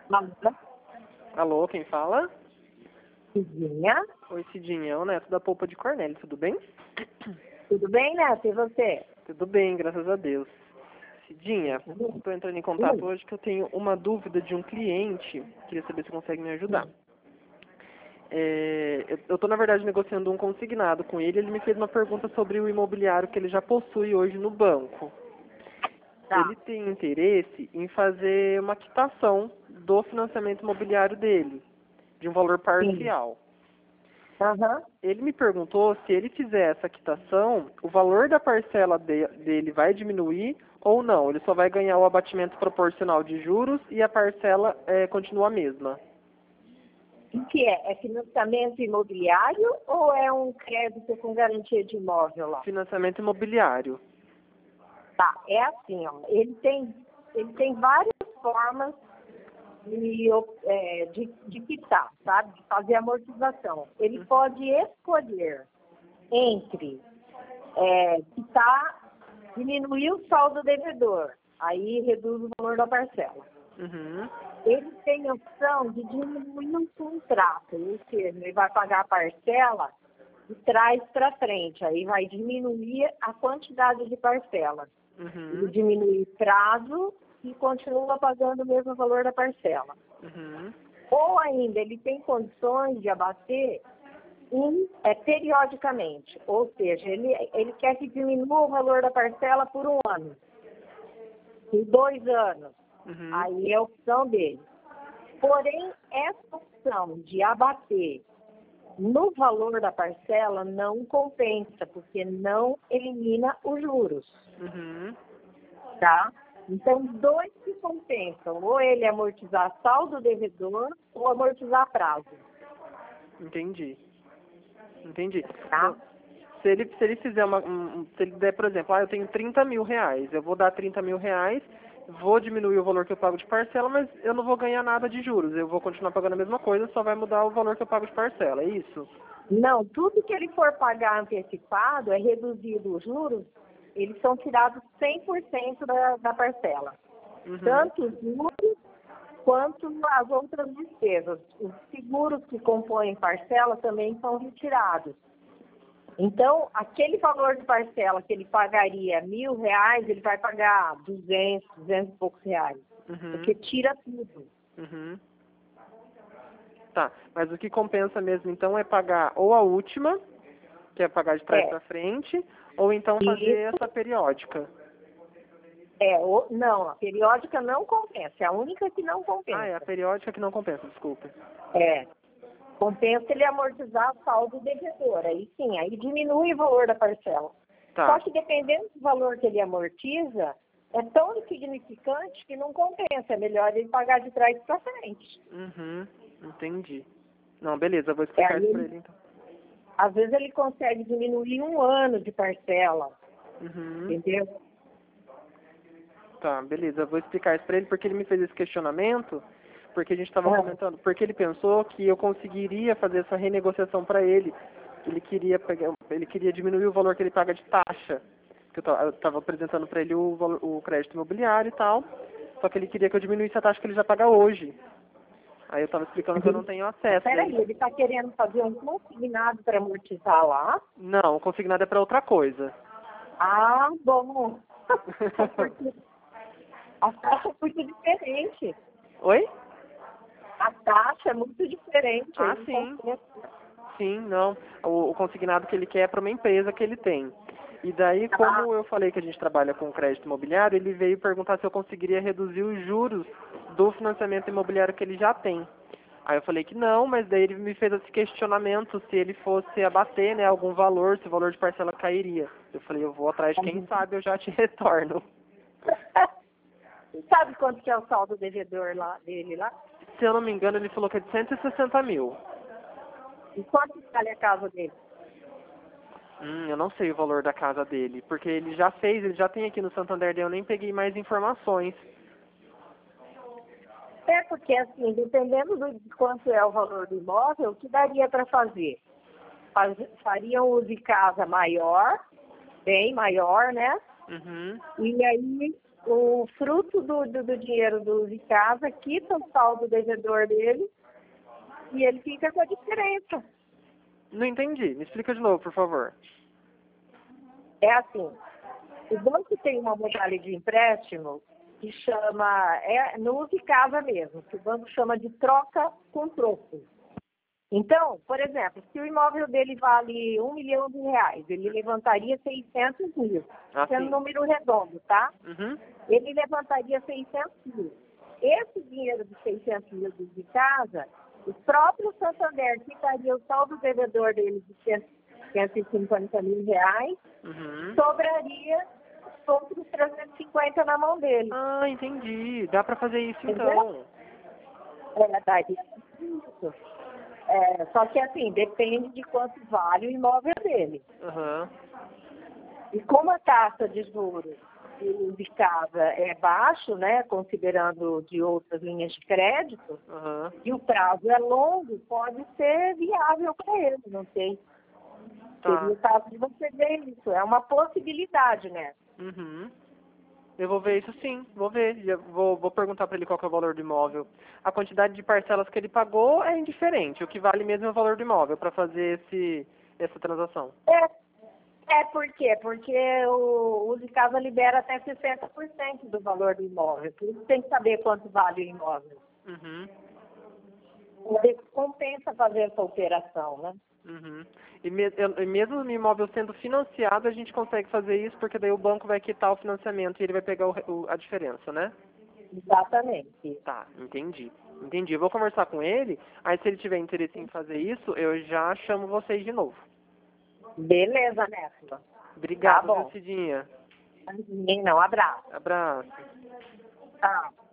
Mamãe, Alô, quem fala? Cidinha. Oi, Cidinha, é o Neto da Polpa de Cornélio, tudo bem? Tudo bem, Neto? E você? Tudo bem, graças a Deus. Cidinha, estou entrando em contato hoje que eu tenho uma dúvida de um cliente, queria saber se consegue me ajudar. Eu estou, na verdade, negociando um consignado com ele, ele me fez uma pergunta sobre o imobiliário que ele já possui hoje no banco. Tá. Ele tem interesse em fazer uma quitação do financiamento imobiliário dele, de um valor parcial. Aham. Ele me perguntou se ele fizer essa quitação, o valor da parcela dele vai diminuir ou não. Ele só vai ganhar o abatimento proporcional de juros e a parcela continua a mesma. O que é? É financiamento imobiliário ou é um crédito com garantia de imóvel lá? Financiamento imobiliário. Tá, é assim, ó. Ele tem várias formas de quitar, sabe? De fazer amortização. Ele pode escolher entre quitar, diminuir o saldo devedor, aí reduz o valor da parcela. Uhum. Ele tem a opção de diminuir o contrato, ou seja, ele vai pagar a parcela de trás para frente, aí vai diminuir a quantidade de parcela. Ele Uhum. diminui o prazo e continua pagando o mesmo valor da parcela. Uhum. Ou ainda, ele tem condições de abater periodicamente, ou seja, ele quer que diminua o valor da parcela por 1 ano, por 2 anos. Uhum. Aí é a opção dele. Porém, essa opção de abater no valor da parcela não compensa, porque não elimina os juros, Uhum. tá? Então, 2 que compensam, ou ele amortizar saldo devedor ou amortizar prazo, Entendi. Entendi. tá? Então, se ele fizer se ele der, por exemplo, eu tenho 30 mil reais, eu vou dar 30 mil reais, vou diminuir o valor que eu pago de parcela, mas eu não vou ganhar nada de juros, eu vou continuar pagando a mesma coisa, só vai mudar o valor que eu pago de parcela, é isso? Não, tudo que ele for pagar antecipado é reduzido os juros, eles são tirados 100% da parcela. Uhum. Tanto os juros quanto as outras despesas. Os seguros que compõem parcela também são retirados. Então, aquele valor de parcela que ele pagaria R$1.000, ele vai pagar 200 e poucos reais. Uhum. Porque tira tudo. Uhum. Tá, mas o que compensa mesmo então é pagar ou a última, que é pagar de trás para frente, ou então fazer Isso. essa periódica. Não, a periódica não compensa. É a única que não compensa. Ah, é a periódica que não compensa, desculpa. Compensa ele amortizar saldo devedor. Aí sim, aí diminui o valor da parcela. Tá. Só que dependendo do valor que ele amortiza, é tão insignificante que não compensa. É melhor ele pagar de trás para frente. Uhum, entendi. Não, beleza, eu vou explicar isso pra ele então. Às vezes ele consegue diminuir 1 ano de parcela. Uhum. Entendeu? Tá, beleza, eu vou explicar isso pra ele porque ele me fez esse questionamento, porque a gente estava comentando, porque ele pensou que eu conseguiria fazer essa renegociação pra ele. Ele queria diminuir o valor que ele paga de taxa. Que eu tava apresentando pra ele o crédito imobiliário e tal, só que ele queria que eu diminuísse a taxa que ele já paga hoje. Aí eu tava explicando que eu não tenho acesso. Peraí, ele está querendo fazer um consignado para amortizar lá? Não, o consignado é pra outra coisa. Ah, bom. Porque a taxa é muito diferente. Oi? A taxa é muito diferente. Ah, aí sim. compensa. Sim, não. O consignado que ele quer é para uma empresa que ele tem. E daí, como eu falei que a gente trabalha com crédito imobiliário, ele veio perguntar se eu conseguiria reduzir os juros do financiamento imobiliário que ele já tem. Aí eu falei que não, mas daí ele me fez esse questionamento se ele fosse abater, né, algum valor, se o valor de parcela cairia. Eu falei, eu vou atrás, quem sabe eu já te retorno. Sabe quanto que é o saldo devedor dele lá? Se eu não me engano, ele falou que é de 160 mil. E quanto vale a casa dele? Eu não sei o valor da casa dele, porque ele já tem aqui no Santander, daí eu nem peguei mais informações. Porque assim, dependendo de quanto é o valor do imóvel, o que daria para fazer? Fariam uso de casa maior, bem maior, né? Uhum. E aí o fruto do dinheiro do de casa quita o saldo devedor dele e ele fica com a diferença. Não entendi. Me explica de novo, por favor. É assim, o banco tem uma modalidade de empréstimo que chama, no de casa mesmo, que o banco chama de troca com troco. Então, por exemplo, se o imóvel dele vale R$1 milhão, ele levantaria 600 mil, sendo Sim. número redondo, tá? Uhum. Ele levantaria 600 mil. Esse dinheiro de 600 mil de casa, o próprio Santander quitaria o saldo devedor dele de R$150 mil, Uhum. sobraria os outros 350 na mão dele. Ah, entendi. Dá pra fazer isso Entendeu? então. Daria isso. Só que assim, depende de quanto vale o imóvel dele. Uhum. E como a taxa de juros de casa é baixo, né, considerando de outras linhas de crédito, Uhum. e o prazo é longo, pode ser viável para ele, não sei. Tá. Seria o caso de você ver isso. É uma possibilidade, né? Uhum. Eu vou ver isso sim, vou ver. Vou perguntar pra ele qual que é o valor do imóvel. A quantidade de parcelas que ele pagou é indiferente. O que vale mesmo é o valor do imóvel pra fazer essa transação. Por quê? Porque o de casa libera até 60% do valor do imóvel. Por isso tem que saber quanto vale o imóvel. Uhum. Compensa fazer essa operação, né? Uhum. E mesmo o imóvel sendo financiado, a gente consegue fazer isso porque daí o banco vai quitar o financiamento e ele vai pegar a diferença, né? Exatamente. Tá, entendi. Entendi. Eu vou conversar com ele, aí se ele tiver interesse em fazer isso, eu já chamo vocês de novo. Beleza, Néstor. Obrigado, Tá bom. viu, Cidinha? Não, abraço. Abraço. Tchau.